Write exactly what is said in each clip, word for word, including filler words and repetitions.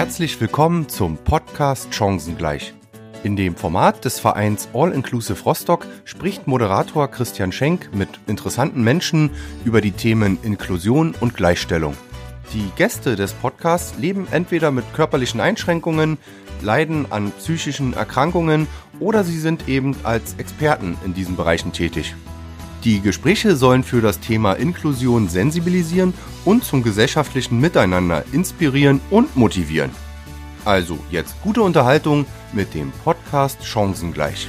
Herzlich willkommen zum Podcast Chancengleich. In dem Format des Vereins All Inclusive Rostock spricht Moderator Christian Schenk mit interessanten Menschen über die Themen Inklusion und Gleichstellung. Die Gäste des Podcasts leben entweder mit körperlichen Einschränkungen, leiden an psychischen Erkrankungen oder sie sind eben als Experten in diesen Bereichen tätig. Die Gespräche sollen für das Thema Inklusion sensibilisieren und zum gesellschaftlichen Miteinander inspirieren und motivieren. Also jetzt gute Unterhaltung mit dem Podcast Chancengleich.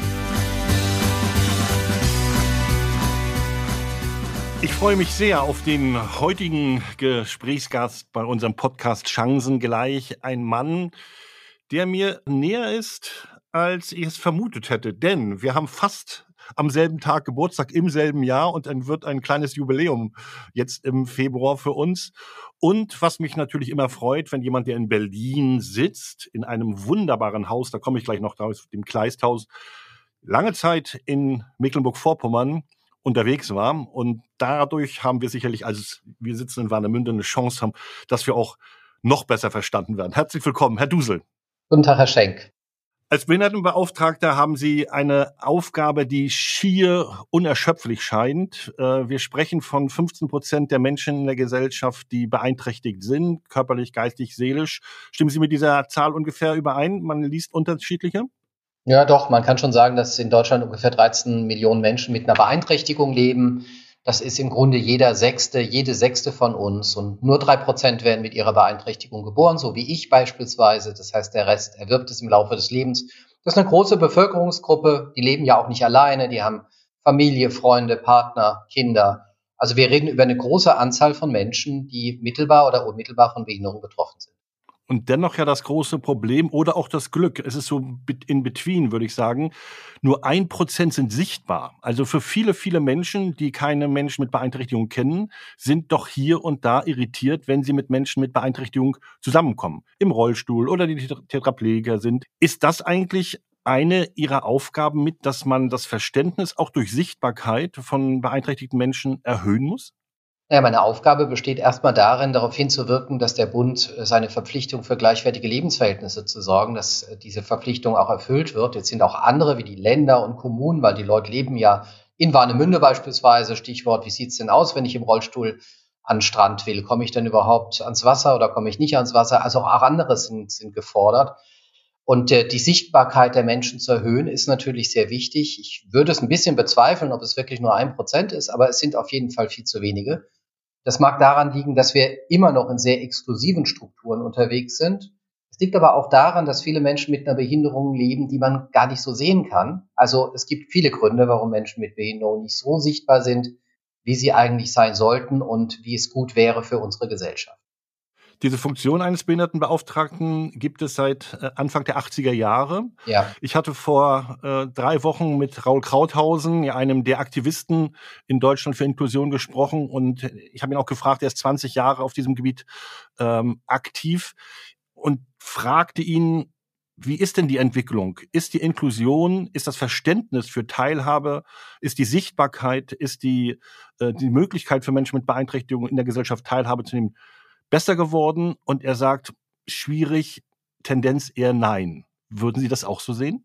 Ich freue mich sehr auf den heutigen Gesprächsgast bei unserem Podcast Chancengleich. Ein Mann, der mir näher ist, als ich es vermutet hätte. Denn wir haben fast am selben Tag Geburtstag im selben Jahr und dann wird ein kleines Jubiläum jetzt im Februar für uns. Und was mich natürlich immer freut, wenn jemand, der in Berlin sitzt, in einem wunderbaren Haus, da komme ich gleich noch drauf, dem Kleisthaus, lange Zeit in Mecklenburg-Vorpommern unterwegs war. Und dadurch haben wir sicherlich, als wir sitzen in Warnemünde, eine Chance haben, dass wir auch noch besser verstanden werden. Herzlich willkommen, Herr Dusel. Guten Tag, Herr Schenk. Als Behindertenbeauftragter haben Sie eine Aufgabe, die schier unerschöpflich scheint. Wir sprechen von fünfzehn Prozent der Menschen in der Gesellschaft, die beeinträchtigt sind, körperlich, geistig, seelisch. Stimmen Sie mit dieser Zahl ungefähr überein? Man liest unterschiedliche? Ja, doch. Man kann schon sagen, dass in Deutschland ungefähr dreizehn Millionen Menschen mit einer Beeinträchtigung leben. Das ist im Grunde jeder Sechste, jede Sechste von uns. Und nur drei Prozent werden mit ihrer Beeinträchtigung geboren, so wie ich beispielsweise. Das heißt, der Rest erwirbt es im Laufe des Lebens. Das ist eine große Bevölkerungsgruppe. Die leben ja auch nicht alleine. Die haben Familie, Freunde, Partner, Kinder. Also wir reden über eine große Anzahl von Menschen, die mittelbar oder unmittelbar von Behinderung betroffen sind. Und dennoch ja das große Problem oder auch das Glück. Es ist so in between, würde ich sagen. Nur ein Prozent sind sichtbar. Also für viele, viele Menschen, die keine Menschen mit Beeinträchtigung kennen, sind doch hier und da irritiert, wenn sie mit Menschen mit Beeinträchtigung zusammenkommen. Im Rollstuhl oder die Tetraplegiker sind. Ist das eigentlich eine Ihrer Aufgaben mit, dass man das Verständnis auch durch Sichtbarkeit von beeinträchtigten Menschen erhöhen muss? Ja, meine Aufgabe besteht erstmal darin, darauf hinzuwirken, dass der Bund seine Verpflichtung für gleichwertige Lebensverhältnisse zu sorgen, dass diese Verpflichtung auch erfüllt wird. Jetzt sind auch andere wie die Länder und Kommunen, weil die Leute leben ja in Warnemünde beispielsweise. Stichwort, wie sieht's denn aus, wenn ich im Rollstuhl an den Strand will? Komme ich denn überhaupt ans Wasser oder komme ich nicht ans Wasser? Also auch andere sind, sind gefordert. Und äh, die Sichtbarkeit der Menschen zu erhöhen, ist natürlich sehr wichtig. Ich würde es ein bisschen bezweifeln, ob es wirklich nur ein Prozent ist, aber es sind auf jeden Fall viel zu wenige. Das mag daran liegen, dass wir immer noch in sehr exklusiven Strukturen unterwegs sind. Es liegt aber auch daran, dass viele Menschen mit einer Behinderung leben, die man gar nicht so sehen kann. Also es gibt viele Gründe, warum Menschen mit Behinderung nicht so sichtbar sind, wie sie eigentlich sein sollten und wie es gut wäre für unsere Gesellschaft. Diese Funktion eines Behindertenbeauftragten gibt es seit Anfang der achtziger Jahre. Ja. Ich hatte vor äh, drei Wochen mit Raul Krauthausen, einem der Aktivisten in Deutschland für Inklusion, gesprochen. Und ich habe ihn auch gefragt, er ist zwanzig Jahre auf diesem Gebiet ähm, aktiv und fragte ihn, wie ist denn die Entwicklung? Ist die Inklusion, ist das Verständnis für Teilhabe, ist die Sichtbarkeit, ist die, äh, die Möglichkeit für Menschen mit Beeinträchtigungen in der Gesellschaft Teilhabe zu nehmen, besser geworden? Und er sagt, schwierig, Tendenz eher nein. Würden Sie das auch so sehen?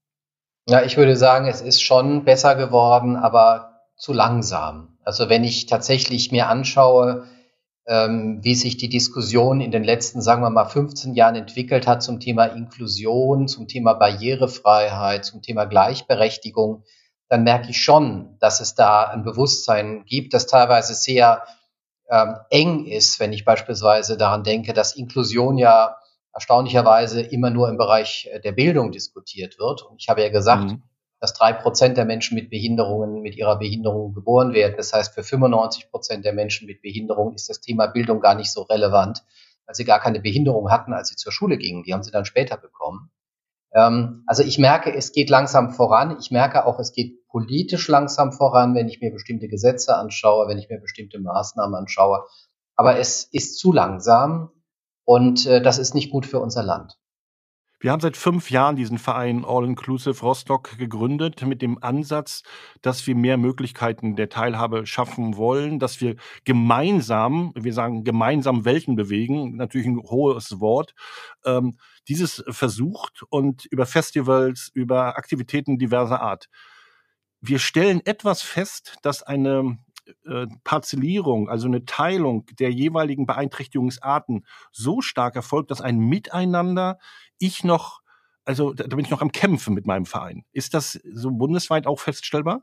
Ja, ich würde sagen, es ist schon besser geworden, aber zu langsam. Also wenn ich tatsächlich mir anschaue, ähm, wie sich die Diskussion in den letzten, sagen wir mal, fünfzehn Jahren entwickelt hat zum Thema Inklusion, zum Thema Barrierefreiheit, zum Thema Gleichberechtigung, dann merke ich schon, dass es da ein Bewusstsein gibt, das teilweise sehr Ähm, eng ist, wenn ich beispielsweise daran denke, dass Inklusion ja erstaunlicherweise immer nur im Bereich der Bildung diskutiert wird. Und ich habe ja gesagt, mhm. dass drei Prozent der Menschen mit Behinderungen mit ihrer Behinderung geboren werden. Das heißt, für fünfundneunzig Prozent der Menschen mit Behinderung ist das Thema Bildung gar nicht so relevant, weil sie gar keine Behinderung hatten, als sie zur Schule gingen. Die haben sie dann später bekommen. Also ich merke, es geht langsam voran. Ich merke auch, es geht politisch langsam voran, wenn ich mir bestimmte Gesetze anschaue, wenn ich mir bestimmte Maßnahmen anschaue. Aber es ist zu langsam und äh, das ist nicht gut für unser Land. Wir haben seit fünf Jahren diesen Verein All Inclusive Rostock gegründet mit dem Ansatz, dass wir mehr Möglichkeiten der Teilhabe schaffen wollen, dass wir gemeinsam, wir sagen gemeinsam Welten bewegen, natürlich ein hohes Wort, ähm, dieses versucht und über Festivals, über Aktivitäten diverser Art. Wir stellen etwas fest, dass eine äh, Parzellierung, also eine Teilung der jeweiligen Beeinträchtigungsarten so stark erfolgt, dass ein Miteinander ich noch, also da, da bin ich noch am Kämpfen mit meinem Verein. Ist das so bundesweit auch feststellbar?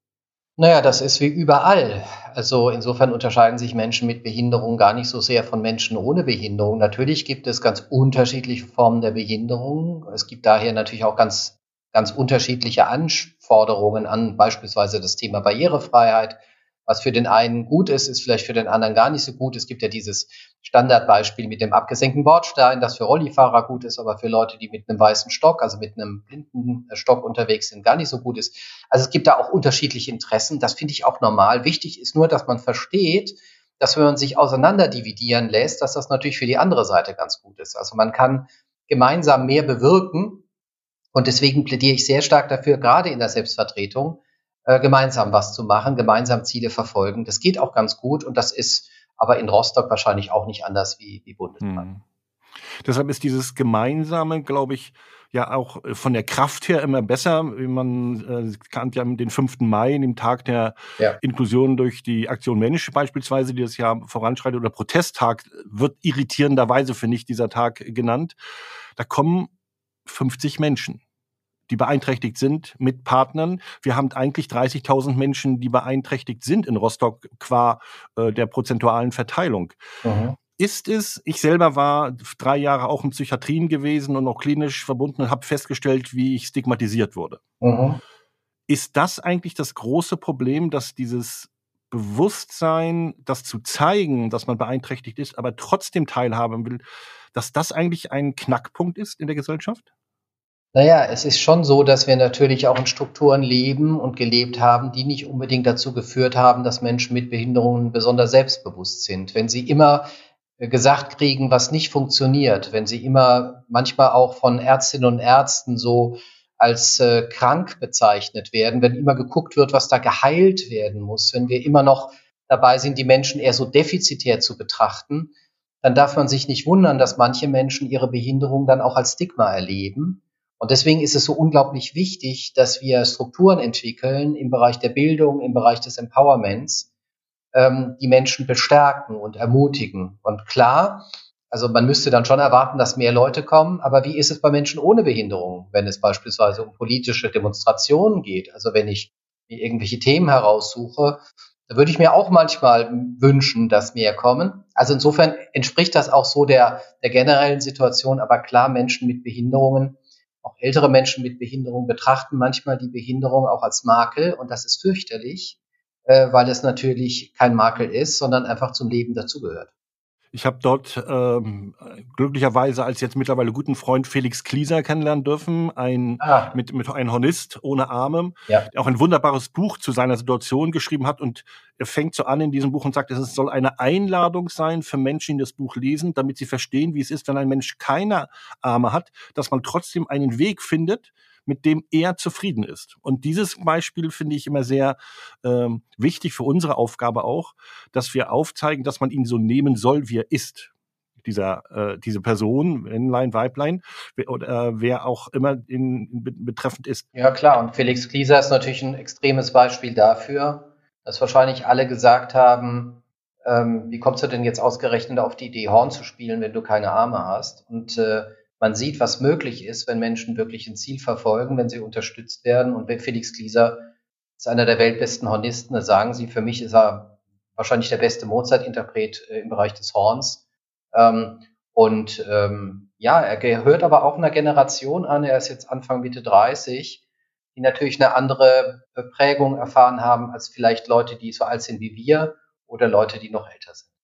Naja, das ist wie überall. Also insofern unterscheiden sich Menschen mit Behinderung gar nicht so sehr von Menschen ohne Behinderung. Natürlich gibt es ganz unterschiedliche Formen der Behinderung. Es gibt daher natürlich auch ganz, ganz unterschiedliche Anforderungen an beispielsweise das Thema Barrierefreiheit. Was für den einen gut ist, ist vielleicht für den anderen gar nicht so gut. Es gibt ja dieses Standardbeispiel mit dem abgesenkten Bordstein, das für Rollifahrer gut ist, aber für Leute, die mit einem weißen Stock, also mit einem blinden Stock unterwegs sind, gar nicht so gut ist. Also es gibt da auch unterschiedliche Interessen. Das finde ich auch normal. Wichtig ist nur, dass man versteht, dass wenn man sich auseinander dividieren lässt, dass das natürlich für die andere Seite ganz gut ist. Also man kann gemeinsam mehr bewirken. Und deswegen plädiere ich sehr stark dafür, gerade in der Selbstvertretung, äh, gemeinsam was zu machen, gemeinsam Ziele verfolgen. Das geht auch ganz gut und das ist aber in Rostock wahrscheinlich auch nicht anders wie, wie bundesweit. Hm. Deshalb ist dieses Gemeinsame, glaube ich, ja auch von der Kraft her immer besser. Wie man äh, kannte ja den fünften Mai, dem Tag der Ja. Inklusion durch die Aktion Mensch beispielsweise, die das Jahr voranschreitet, oder Protesttag wird irritierenderweise, finde ich, dieser Tag genannt. Da kommen fünfzig Menschen, die beeinträchtigt sind, mit Partnern. Wir haben eigentlich dreißigtausend Menschen, die beeinträchtigt sind in Rostock qua äh, der prozentualen Verteilung. Mhm. Ist es, ich selber war drei Jahre auch in Psychiatrien gewesen und auch klinisch verbunden und habe festgestellt, wie ich stigmatisiert wurde. Mhm. Ist das eigentlich das große Problem, dass dieses Bewusstsein, das zu zeigen, dass man beeinträchtigt ist, aber trotzdem teilhaben will, dass das eigentlich ein Knackpunkt ist in der Gesellschaft? Naja, es ist schon so, dass wir natürlich auch in Strukturen leben und gelebt haben, die nicht unbedingt dazu geführt haben, dass Menschen mit Behinderungen besonders selbstbewusst sind. Wenn sie immer gesagt kriegen, was nicht funktioniert, wenn sie immer manchmal auch von Ärztinnen und Ärzten so als äh, krank bezeichnet werden, wenn immer geguckt wird, was da geheilt werden muss, wenn wir immer noch dabei sind, die Menschen eher so defizitär zu betrachten, dann darf man sich nicht wundern, dass manche Menschen ihre Behinderung dann auch als Stigma erleben. Und deswegen ist es so unglaublich wichtig, dass wir Strukturen entwickeln im Bereich der Bildung, im Bereich des Empowerments, ähm, die Menschen bestärken und ermutigen. Und klar, also man müsste dann schon erwarten, dass mehr Leute kommen, aber wie ist es bei Menschen ohne Behinderung, wenn es beispielsweise um politische Demonstrationen geht? Also wenn ich mir irgendwelche Themen heraussuche, da würde ich mir auch manchmal wünschen, dass mehr kommen. Also insofern entspricht das auch so der, der generellen Situation, aber klar, Menschen mit Behinderungen, auch ältere Menschen mit Behinderung betrachten manchmal die Behinderung auch als Makel und das ist fürchterlich, äh, weil es natürlich kein Makel ist, sondern einfach zum Leben dazugehört. Ich habe dort ähm, glücklicherweise als jetzt mittlerweile guten Freund Felix Klieser kennenlernen dürfen, ein Ah. mit mit ein Hornist ohne Arme, Ja. der auch ein wunderbares Buch zu seiner Situation geschrieben hat und er fängt so an in diesem Buch und sagt, es soll eine Einladung sein für Menschen, die das Buch lesen, damit sie verstehen, wie es ist, wenn ein Mensch keine Arme hat, dass man trotzdem einen Weg findet, mit dem er zufrieden ist. Und dieses Beispiel finde ich immer sehr ähm, wichtig für unsere Aufgabe auch, dass wir aufzeigen, dass man ihn so nehmen soll, wie er ist. Dieser, äh, diese Person, Männlein, Weiblein, wer, oder äh, wer auch immer in, in betreffend ist. Ja, klar. Und Felix Klieser ist natürlich ein extremes Beispiel dafür, dass wahrscheinlich alle gesagt haben, ähm, wie kommst du denn jetzt ausgerechnet auf die Idee, Horn zu spielen, wenn du keine Arme hast? Und äh, man sieht, was möglich ist, wenn Menschen wirklich ein Ziel verfolgen, wenn sie unterstützt werden. Und Felix Klieser ist einer der weltbesten Hornisten. Das sagen sie. Für mich ist er wahrscheinlich der beste Mozart-Interpret äh, im Bereich des Horns. Ähm, und ähm, ja, er gehört aber auch einer Generation an. Er ist jetzt Anfang Mitte dreißig, die natürlich eine andere Prägung erfahren haben als vielleicht Leute, die so alt sind wie wir oder Leute, die noch älter sind.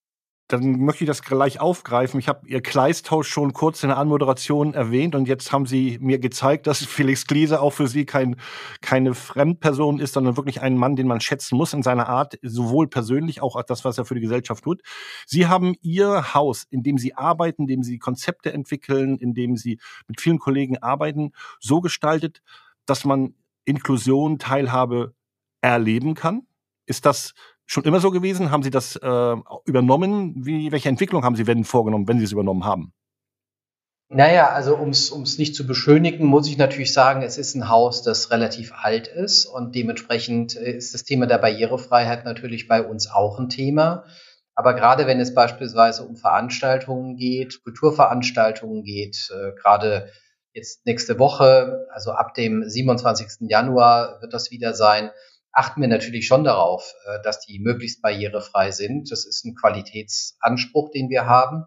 Dann möchte ich das gleich aufgreifen. Ich habe Ihr Kleisthaus schon kurz in der Anmoderation erwähnt und jetzt haben Sie mir gezeigt, dass Felix Gliese auch für Sie kein, keine Fremdperson ist, sondern wirklich ein Mann, den man schätzen muss in seiner Art, sowohl persönlich, auch als das, was er für die Gesellschaft tut. Sie haben Ihr Haus, in dem Sie arbeiten, in dem Sie Konzepte entwickeln, in dem Sie mit vielen Kollegen arbeiten, so gestaltet, dass man Inklusion, Teilhabe erleben kann. Ist das schon immer so gewesen? Haben Sie das äh, übernommen? Wie, welche Entwicklung haben Sie wenn vorgenommen, wenn Sie es übernommen haben? Naja, also um es nicht zu beschönigen, muss ich natürlich sagen, es ist ein Haus, das relativ alt ist und dementsprechend ist das Thema der Barrierefreiheit natürlich bei uns auch ein Thema. Aber gerade wenn es beispielsweise um Veranstaltungen geht, Kulturveranstaltungen geht, äh, gerade jetzt nächste Woche, also ab dem siebenundzwanzigsten Januar wird das wieder sein, achten wir natürlich schon darauf, dass die möglichst barrierefrei sind. Das ist ein Qualitätsanspruch, den wir haben.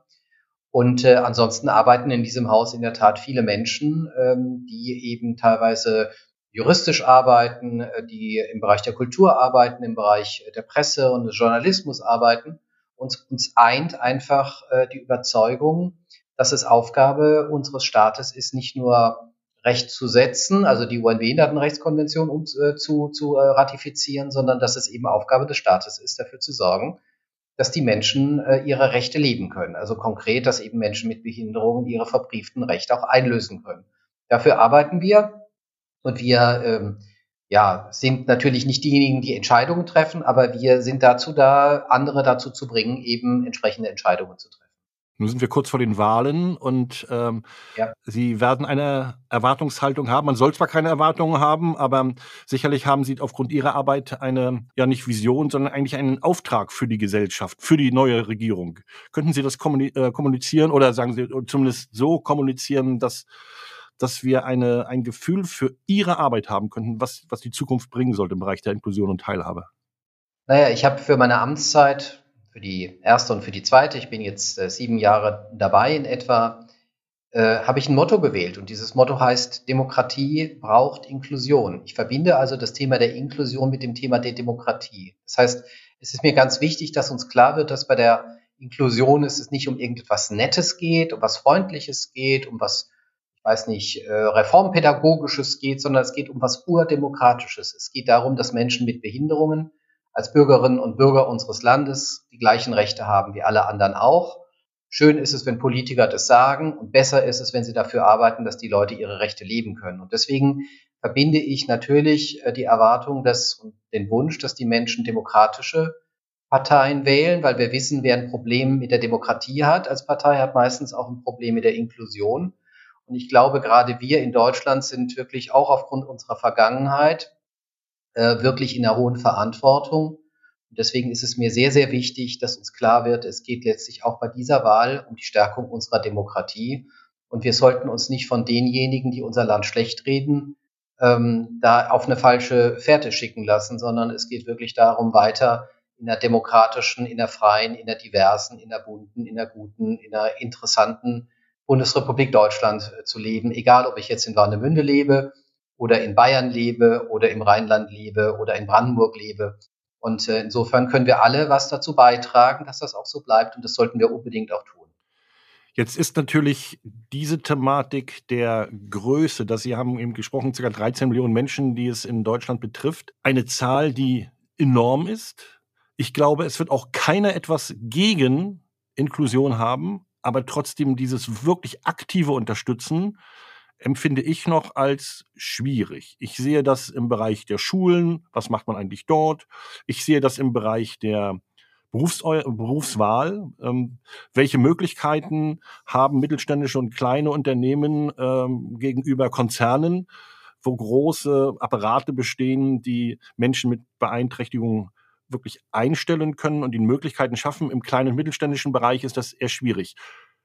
Und äh, ansonsten arbeiten in diesem Haus in der Tat viele Menschen, ähm, die eben teilweise juristisch arbeiten, äh, die im Bereich der Kultur arbeiten, im Bereich der Presse und des Journalismus arbeiten. Uns, uns eint einfach äh, die Überzeugung, dass es Aufgabe unseres Staates ist, nicht nur Recht zu setzen, also die U N-Behindertenrechtskonvention um, äh, zu, zu äh, ratifizieren, sondern dass es eben Aufgabe des Staates ist, dafür zu sorgen, dass die Menschen äh, ihre Rechte leben können. Also konkret, dass eben Menschen mit Behinderungen ihre verbrieften Rechte auch einlösen können. Dafür arbeiten wir und wir ähm, ja, sind natürlich nicht diejenigen, die Entscheidungen treffen, aber wir sind dazu da, andere dazu zu bringen, eben entsprechende Entscheidungen zu treffen. Nun sind wir kurz vor den Wahlen und ähm, ja. Sie werden eine Erwartungshaltung haben. Man soll zwar keine Erwartungen haben, aber sicherlich haben Sie aufgrund Ihrer Arbeit eine, ja nicht Vision, sondern eigentlich einen Auftrag für die Gesellschaft, für die neue Regierung. Könnten Sie das kommunizieren oder sagen Sie zumindest so kommunizieren, dass, dass wir eine, ein Gefühl für Ihre Arbeit haben könnten, was, was die Zukunft bringen sollte im Bereich der Inklusion und Teilhabe? Naja, ich habe für meine Amtszeit, für die erste und für die zweite, ich bin jetzt äh, sieben Jahre dabei in etwa, äh, habe ich ein Motto gewählt. Und dieses Motto heißt, Demokratie braucht Inklusion. Ich verbinde also das Thema der Inklusion mit dem Thema der Demokratie. Das heißt, es ist mir ganz wichtig, dass uns klar wird, dass bei der Inklusion es nicht um irgendetwas Nettes geht, um was Freundliches geht, um was, ich weiß nicht, äh, Reformpädagogisches geht, sondern es geht um was Urdemokratisches. Es geht darum, dass Menschen mit Behinderungen als Bürgerinnen und Bürger unseres Landes die gleichen Rechte haben wie alle anderen auch. Schön ist es, wenn Politiker das sagen und besser ist es, wenn sie dafür arbeiten, dass die Leute ihre Rechte leben können. Und deswegen verbinde ich natürlich die Erwartung dass, und den Wunsch, dass die Menschen demokratische Parteien wählen, weil wir wissen, wer ein Problem mit der Demokratie hat als Partei, hat meistens auch ein Problem mit der Inklusion. Und ich glaube, gerade wir in Deutschland sind wirklich auch aufgrund unserer Vergangenheit wirklich in einer hohen Verantwortung. Und deswegen ist es mir sehr, sehr wichtig, dass uns klar wird, es geht letztlich auch bei dieser Wahl um die Stärkung unserer Demokratie. Und wir sollten uns nicht von denjenigen, die unser Land schlecht reden, ähm, da auf eine falsche Fährte schicken lassen, sondern es geht wirklich darum, weiter in einer demokratischen, in einer freien, in einer diversen, in einer bunten, in einer guten, in einer interessanten Bundesrepublik Deutschland zu leben. Egal, ob ich jetzt in Warnemünde lebe, oder in Bayern lebe oder im Rheinland lebe oder in Brandenburg lebe. Und äh, insofern können wir alle was dazu beitragen, dass das auch so bleibt. Und das sollten wir unbedingt auch tun. Jetzt ist natürlich diese Thematik der Größe, dass Sie haben eben gesprochen, ca. dreizehn Millionen Menschen, die es in Deutschland betrifft, eine Zahl, die enorm ist. Ich glaube, es wird auch keiner etwas gegen Inklusion haben, aber trotzdem dieses wirklich aktive Unterstützen empfinde ich noch als schwierig. Ich sehe das im Bereich der Schulen. Was macht man eigentlich dort? Ich sehe das im Bereich der Berufs- Berufswahl. Ähm, welche Möglichkeiten haben mittelständische und kleine Unternehmen ähm, gegenüber Konzernen, wo große Apparate bestehen, die Menschen mit Beeinträchtigungen wirklich einstellen können und die Möglichkeiten schaffen? Im kleinen und mittelständischen Bereich ist das eher schwierig.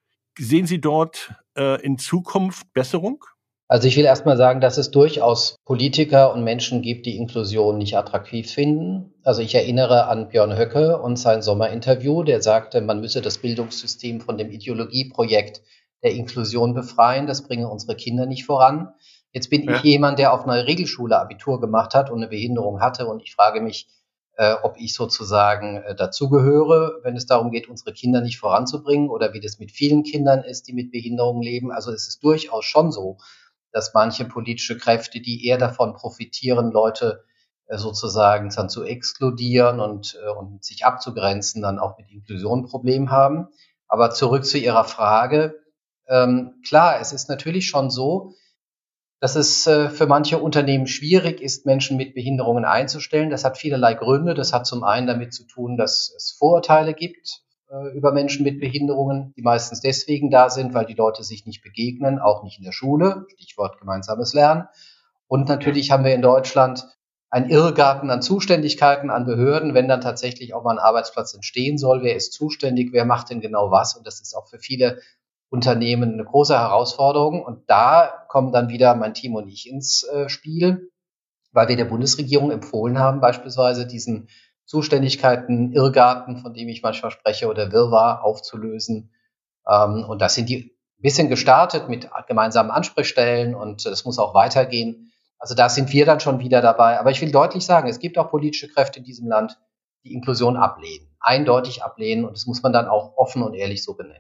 Sehen Sie dort äh, in Zukunft Besserung? Also ich will erst mal sagen, dass es durchaus Politiker und Menschen gibt, die Inklusion nicht attraktiv finden. Also ich erinnere an Björn Höcke und sein Sommerinterview, der sagte, man müsse das Bildungssystem von dem Ideologieprojekt der Inklusion befreien, das bringe unsere Kinder nicht voran. Jetzt bin ja. ich jemand, der auf einer Regelschule Abitur gemacht hat und eine Behinderung hatte und ich frage mich, äh, ob ich sozusagen äh, dazugehöre, wenn es darum geht, unsere Kinder nicht voranzubringen oder wie das mit vielen Kindern ist, die mit Behinderungen leben. Also es ist durchaus schon so, dass manche politische Kräfte, die eher davon profitieren, Leute äh, sozusagen dann zu exkludieren und, äh, und sich abzugrenzen, dann auch mit Inklusion ein Problem haben. Aber zurück zu Ihrer Frage. Ähm, klar, es ist natürlich schon so, dass es äh, für manche Unternehmen schwierig ist, Menschen mit Behinderungen einzustellen. Das hat vielerlei Gründe. Das hat zum einen damit zu tun, dass es Vorurteile gibt äh, über Menschen mit Behinderungen, die meistens deswegen da sind, weil die Leute sich nicht begegnen, auch nicht in der Schule, Stichwort gemeinsames Lernen. Und natürlich haben wir in Deutschland einen Irrgarten an Zuständigkeiten, an Behörden, wenn dann tatsächlich auch mal ein Arbeitsplatz entstehen soll. Wer ist zuständig? Wer macht denn genau was? Und das ist auch für viele Unternehmen eine große Herausforderung. Und da kommen dann wieder mein Team und ich ins äh, Spiel, weil wir der Bundesregierung empfohlen haben, beispielsweise diesen Zuständigkeiten Irrgarten, von dem ich manchmal spreche, oder Wirrwarr aufzulösen. Ähm, und das sind die ein bisschen gestartet mit gemeinsamen Ansprechstellen und das muss auch weitergehen. Also da sind wir dann schon wieder dabei. Aber ich will deutlich sagen, es gibt auch politische Kräfte in diesem Land, die Inklusion ablehnen, eindeutig ablehnen. Und das muss man dann auch offen und ehrlich so benennen.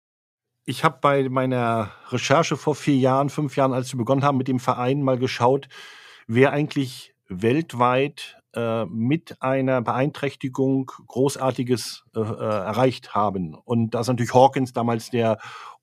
Ich habe bei meiner Recherche vor vier Jahren, fünf Jahren, als wir begonnen haben mit dem Verein, mal geschaut, wer eigentlich weltweit äh, mit einer Beeinträchtigung Großartiges äh, erreicht haben. Und da ist natürlich Hawkins damals der,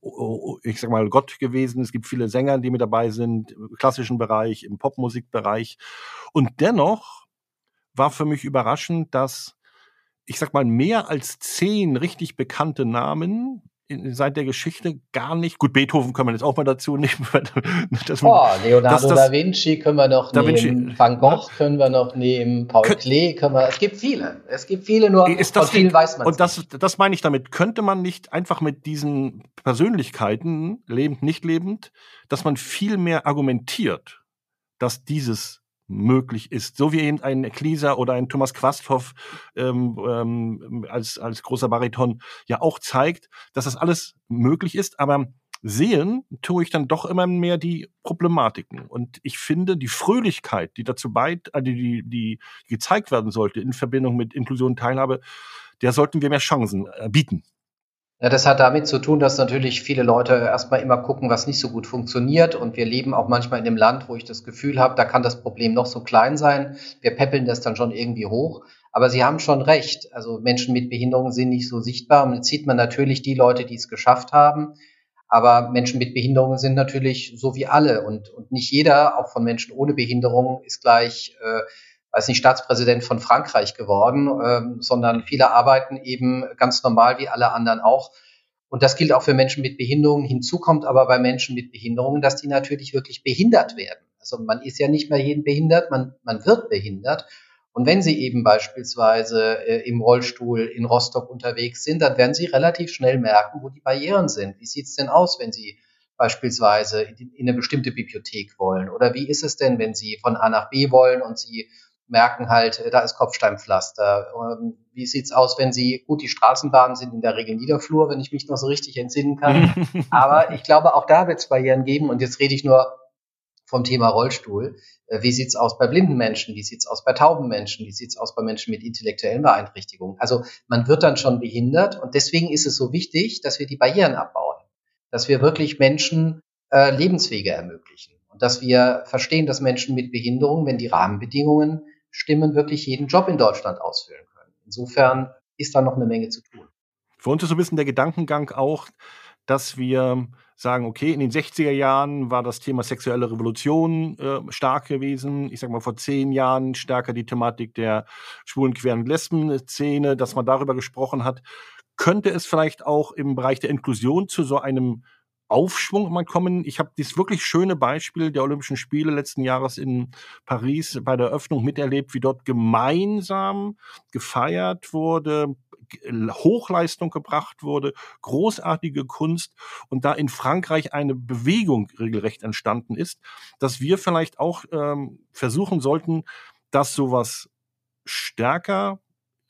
ich sag mal, Gott gewesen. Es gibt viele Sänger, die mit dabei sind, im klassischen Bereich, im Popmusikbereich. Und dennoch war für mich überraschend, dass, ich sag mal, mehr als zehn richtig bekannte Namen in, seit der Geschichte gar nicht, gut, Beethoven können wir jetzt auch mal dazu nehmen. Das, oh, Leonardo das, da Vinci können wir noch da nehmen, Vinci, Van Gogh ne? können wir noch nehmen, Paul Kön- Klee können wir, es gibt viele, es gibt viele, nur ist das von vielen weiß man es nicht. Und das, das meine ich damit, könnte man nicht einfach mit diesen Persönlichkeiten, lebend, nicht lebend, dass man viel mehr argumentiert, dass dieses möglich ist. So wie eben ein Klieser oder ein Thomas Quasthoff ähm, ähm, als, als großer Bariton ja auch zeigt, dass das alles möglich ist, aber sehen tue ich dann doch immer mehr die Problematiken. Und ich finde, die Fröhlichkeit, die dazu beit, äh, die, die gezeigt werden sollte in Verbindung mit Inklusion und Teilhabe, der sollten wir mehr Chancen äh, bieten. Ja, das hat damit zu tun, dass natürlich viele Leute erstmal immer gucken, was nicht so gut funktioniert. Und wir leben auch manchmal in einem Land, wo ich das Gefühl habe, da kann das Problem noch so klein sein. Wir peppeln das dann schon irgendwie hoch. Aber Sie haben schon recht. Also Menschen mit Behinderungen sind nicht so sichtbar. Und jetzt sieht man natürlich die Leute, die es geschafft haben. Aber Menschen mit Behinderungen sind natürlich so wie alle. Und, und nicht jeder, auch von Menschen ohne Behinderung, ist gleich äh, weiß nicht, Staatspräsident von Frankreich geworden, ähm, sondern viele arbeiten eben ganz normal wie alle anderen auch. Und das gilt auch für Menschen mit Behinderungen. Hinzu kommt aber bei Menschen mit Behinderungen, dass die natürlich wirklich behindert werden. Also man ist ja nicht mehr jeden behindert, man, man wird behindert. Und wenn Sie eben beispielsweise äh, im Rollstuhl in Rostock unterwegs sind, dann werden Sie relativ schnell merken, wo die Barrieren sind. Wie sieht's denn aus, wenn Sie beispielsweise in, in eine bestimmte Bibliothek wollen? Oder wie ist es denn, wenn Sie von A nach B wollen und Sie merken halt, da ist Kopfsteinpflaster. Wie sieht's aus, wenn Sie, gut, die Straßenbahnen sind in der Regel Niederflur, wenn ich mich noch so richtig entsinnen kann. Aber ich glaube, auch da wird es Barrieren geben. Und jetzt rede ich nur vom Thema Rollstuhl. Wie sieht's aus bei blinden Menschen? Wie sieht's aus bei tauben Menschen? Wie sieht's aus bei Menschen mit intellektuellen Beeinträchtigungen? Also man wird dann schon behindert. Und deswegen ist es so wichtig, dass wir die Barrieren abbauen. Dass wir wirklich Menschen äh, Lebenswege ermöglichen. Und dass wir verstehen, dass Menschen mit Behinderung, wenn die Rahmenbedingungen stimmen, wirklich jeden Job in Deutschland ausfüllen können. Insofern ist da noch eine Menge zu tun. Für uns ist so ein bisschen der Gedankengang auch, dass wir sagen, okay, in den sechziger Jahren war das Thema sexuelle Revolution äh, stark gewesen. Ich sage mal, vor zehn Jahren stärker die Thematik der schwulen, queeren Lesben-Szene, dass man darüber gesprochen hat. Könnte es vielleicht auch im Bereich der Inklusion zu so einem Aufschwung mal kommen? Ich habe dieses wirklich schöne Beispiel der Olympischen Spiele letzten Jahres in Paris bei der Eröffnung miterlebt, wie dort gemeinsam gefeiert wurde, Hochleistung gebracht wurde, großartige Kunst und da in Frankreich eine Bewegung regelrecht entstanden ist, dass wir vielleicht auch ähm, versuchen sollten, dass sowas stärker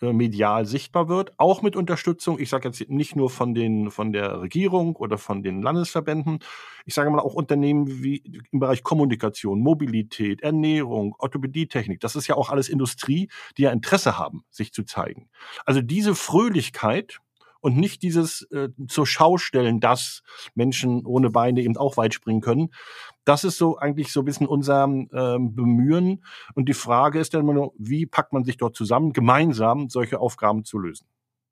äh, medial sichtbar wird, auch mit Unterstützung, ich sage jetzt nicht nur von den von der Regierung oder von den Landesverbänden, ich sage mal auch Unternehmen wie im Bereich Kommunikation, Mobilität, Ernährung, Orthopädietechnik, das ist ja auch alles Industrie, die ja Interesse haben, sich zu zeigen. Also diese Fröhlichkeit und nicht dieses äh, zur Schau stellen, dass Menschen ohne Beine eben auch weit springen können. Das ist so eigentlich so ein bisschen unser ähm, Bemühen. Und die Frage ist dann immer nur, wie packt man sich dort zusammen, gemeinsam solche Aufgaben zu lösen?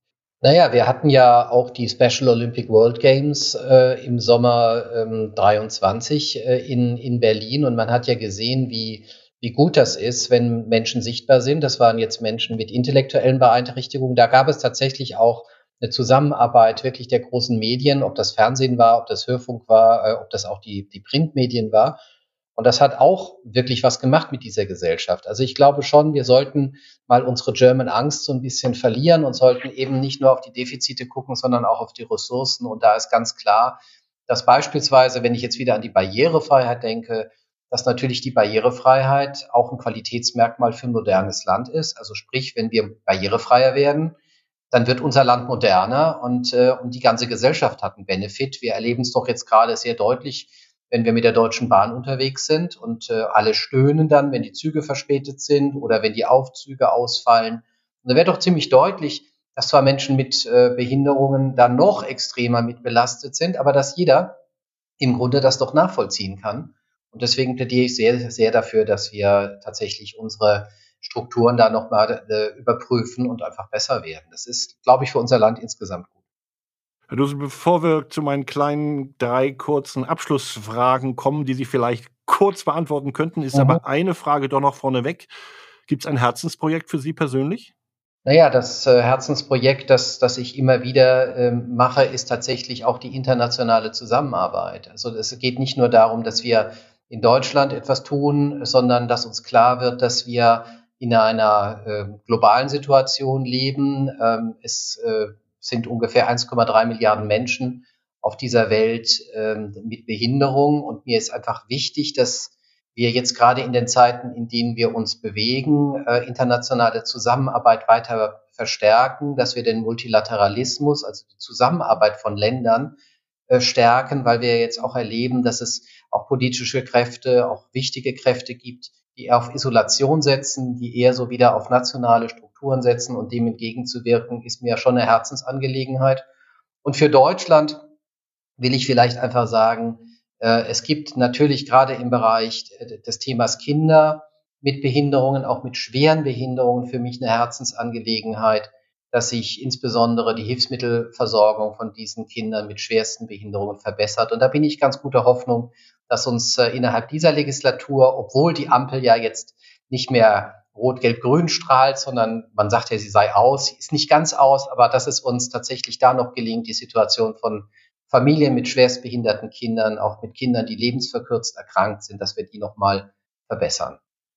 Naja, wir hatten ja auch die Special Olympic World Games äh, im Sommer ähm, dreiundzwanzig äh, in, in Berlin. Und man hat ja gesehen, wie, wie gut das ist, wenn Menschen sichtbar sind. Das waren jetzt Menschen mit intellektuellen Beeinträchtigungen. Da gab es tatsächlich auch eine Zusammenarbeit wirklich der großen Medien, ob das Fernsehen war, ob das Hörfunk war, äh, ob das auch die, die Printmedien war. Und das hat auch wirklich was gemacht mit dieser Gesellschaft. Also ich glaube schon, wir sollten mal unsere German Angst so ein bisschen verlieren und sollten eben nicht nur auf die Defizite gucken, sondern auch auf die Ressourcen. Und da ist ganz klar, dass beispielsweise, wenn ich jetzt wieder an die Barrierefreiheit denke, dass natürlich die Barrierefreiheit auch ein Qualitätsmerkmal für ein modernes Land ist. Also sprich, wenn wir barrierefreier werden, dann wird unser Land moderner und, äh, und die ganze Gesellschaft hat einen Benefit. Wir erleben es doch jetzt gerade sehr deutlich, wenn wir mit der Deutschen Bahn unterwegs sind und äh, alle stöhnen dann, wenn die Züge verspätet sind oder wenn die Aufzüge ausfallen. Und da wird doch ziemlich deutlich, dass zwar Menschen mit äh, Behinderungen dann noch extremer mit belastet sind, aber dass jeder im Grunde das doch nachvollziehen kann. Und deswegen plädiere ich sehr, sehr dafür, dass wir tatsächlich unsere Strukturen da nochmal äh, überprüfen und einfach besser werden. Das ist, glaube ich, für unser Land insgesamt gut. Herr Dussel, bevor wir zu meinen kleinen drei kurzen Abschlussfragen kommen, die Sie vielleicht kurz beantworten könnten, ist mhm. aber eine Frage doch noch vorneweg. Gibt es ein Herzensprojekt für Sie persönlich? Naja, das äh, Herzensprojekt, das, das ich immer wieder äh, mache, ist tatsächlich auch die internationale Zusammenarbeit. Also es geht nicht nur darum, dass wir in Deutschland etwas tun, sondern dass uns klar wird, dass wir in einer äh, globalen Situation leben. Ähm, es äh, sind ungefähr eins Komma drei Milliarden Menschen auf dieser Welt ähm, mit Behinderung. Und mir ist einfach wichtig, dass wir jetzt gerade in den Zeiten, in denen wir uns bewegen, äh, internationale Zusammenarbeit weiter verstärken, dass wir den Multilateralismus, also die Zusammenarbeit von Ländern, äh, stärken, weil wir jetzt auch erleben, dass es auch politische Kräfte, auch wichtige Kräfte gibt, die eher auf Isolation setzen, die eher so wieder auf nationale Strukturen setzen, und dem entgegenzuwirken, ist mir schon eine Herzensangelegenheit. Und für Deutschland will ich vielleicht einfach sagen, äh, es gibt natürlich gerade im Bereich des Themas Kinder mit Behinderungen, auch mit schweren Behinderungen, für mich eine Herzensangelegenheit, dass sich insbesondere die Hilfsmittelversorgung von diesen Kindern mit schwersten Behinderungen verbessert. Und da bin ich ganz guter Hoffnung, dass uns äh, innerhalb dieser Legislatur, obwohl die Ampel ja jetzt nicht mehr rot-gelb-grün strahlt, sondern man sagt ja, sie sei aus, sie ist nicht ganz aus, aber dass es uns tatsächlich da noch gelingt, die Situation von Familien mit schwerstbehinderten Kindern, auch mit Kindern, die lebensverkürzt erkrankt sind, dass wir die nochmal verbessern.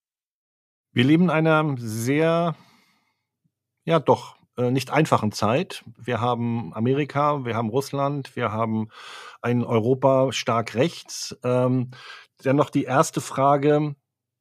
Wir leben in einer sehr, ja doch, nicht einfachen Zeit. Wir haben Amerika, wir haben Russland, wir haben ein Europa stark rechts. Ähm, dennoch die erste Frage,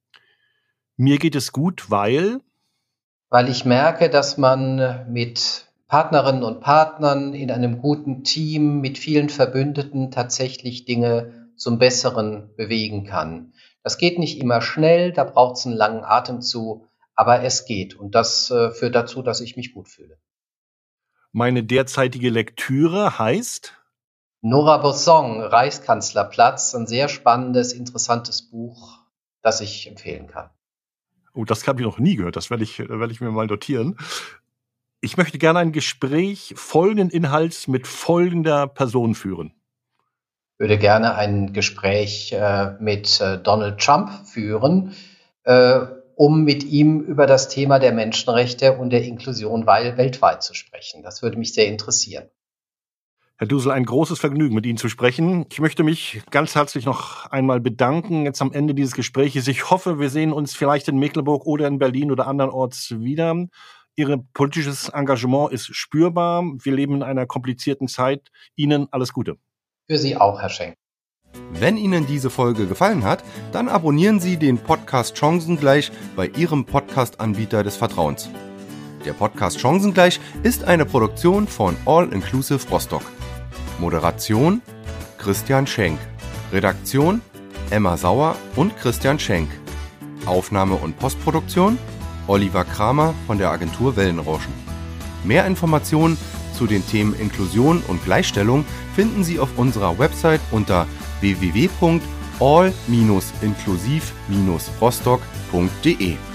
mir geht es gut, weil? Weil ich merke, dass man mit Partnerinnen und Partnern in einem guten Team, mit vielen Verbündeten tatsächlich Dinge zum Besseren bewegen kann. Das geht nicht immer schnell, da braucht es einen langen Atem zu, aber es geht. Und das äh, führt dazu, dass ich mich gut fühle. Meine derzeitige Lektüre heißt? Nora Bossong, Reichskanzlerplatz, ein sehr spannendes, interessantes Buch, das ich empfehlen kann. Oh, das habe ich noch nie gehört, das werde ich, werde ich mir mal notieren. Ich möchte gerne ein Gespräch folgenden Inhalts mit folgender Person führen. Ich würde gerne ein Gespräch äh, mit äh, Donald Trump führen, äh, um mit ihm über das Thema der Menschenrechte und der Inklusion weltweit zu sprechen. Das würde mich sehr interessieren. Herr Dussel, ein großes Vergnügen, mit Ihnen zu sprechen. Ich möchte mich ganz herzlich noch einmal bedanken, jetzt am Ende dieses Gesprächs. Ich hoffe, wir sehen uns vielleicht in Mecklenburg oder in Berlin oder andernorts wieder. Ihr politisches Engagement ist spürbar. Wir leben in einer komplizierten Zeit. Ihnen alles Gute. Für Sie auch, Herr Schenk. Wenn Ihnen diese Folge gefallen hat, dann abonnieren Sie den Podcast Chancengleich bei Ihrem Podcast-Anbieter des Vertrauens. Der Podcast Chancengleich ist eine Produktion von All Inclusive Rostock. Moderation Christian Schenk. Redaktion Emma Sauer und Christian Schenk. Aufnahme und Postproduktion Oliver Kramer von der Agentur Wellenrauschen. Mehr Informationen zu den Themen Inklusion und Gleichstellung finden Sie auf unserer Website unter w w w punkt all Bindestrich inklusiv Bindestrich rostock punkt de.